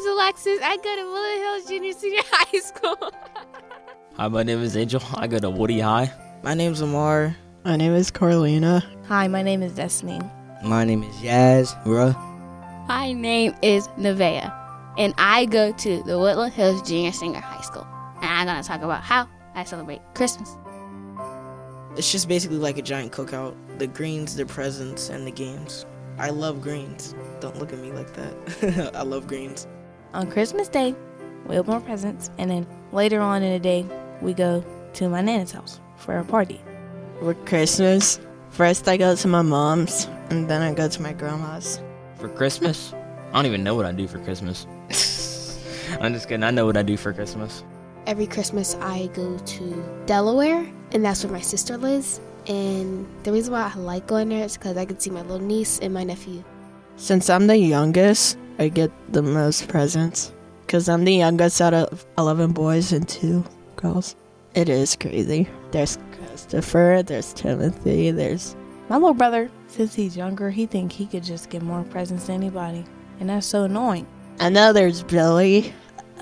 is Alexis. I go to Woodland Hills Junior Senior High School. Hi, my name is Angel. I go to Woody High. My name's Amar. My name is Carlina. Hi, my name is Destiny. My name is Yaz. My name is Nevaeh, and I go to the Woodland Hills Junior Senior High School. And I'm going to talk about how I celebrate Christmas. It's just basically like a giant cookout. The greens, the presents, and the games. I love greens. Don't look at me like that. I love greens. On Christmas Day, we open our presents, and then later on in the day, we go to my Nana's house for a party. For Christmas, first I go to my mom's, and then I go to my grandma's. For Christmas? I don't even know what I do for Christmas. I'm just kidding. I know what I do for Christmas. Every Christmas, I go to Delaware, and that's where my sister lives. And the reason why I like going there is because I can see my little niece and my nephew. Since I'm the youngest, I get the most presents. Because I'm the youngest out of 11 boys and 2 girls. It is crazy. There's Christopher, there's Timothy, there's... My little brother, since he's younger, he think he could just get more presents than anybody. And that's so annoying. I know there's Billy.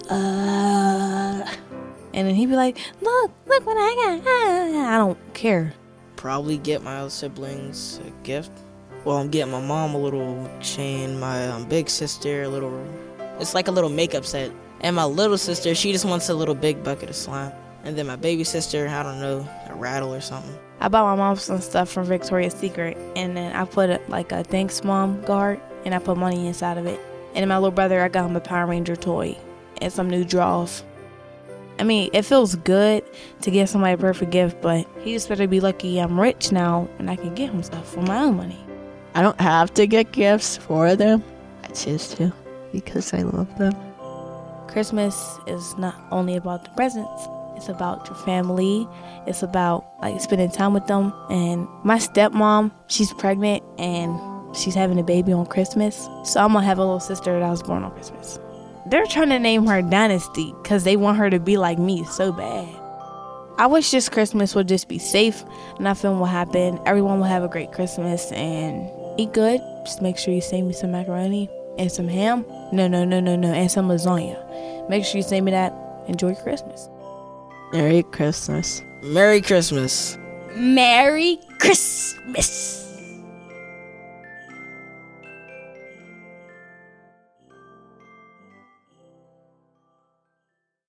And then he'd be like, look what I got. I don't care. Probably get my other siblings a gift. Well, I'm getting my mom a little chain, my big sister a little... It's like a little makeup set. And my little sister, she just wants a little big bucket of slime. And then my baby sister, I don't know, a rattle or something. I bought my mom some stuff from Victoria's Secret, and then I put like a thanks mom card, and I put money inside of it. And then my little brother, I got him a Power Ranger toy and some new drawers. I mean, it feels good to give somebody a perfect gift, but he just better be lucky I'm rich now and I can get him stuff for my own money. I don't have to get gifts for them. I choose to because I love them. Christmas is not only about the presents. It's about your family. It's about like spending time with them. And my stepmom, she's pregnant and she's having a baby on Christmas. So I'm gonna have a little sister that was born on Christmas. They're trying to name her Dynasty because they want her to be like me so bad. I wish this Christmas would just be safe. Nothing will happen. Everyone will have a great Christmas and eat good. Just make sure you save me some macaroni and some ham. No, and some lasagna. Make sure you save me that. Enjoy your Christmas. Merry Christmas. Merry Christmas. Merry Christmas.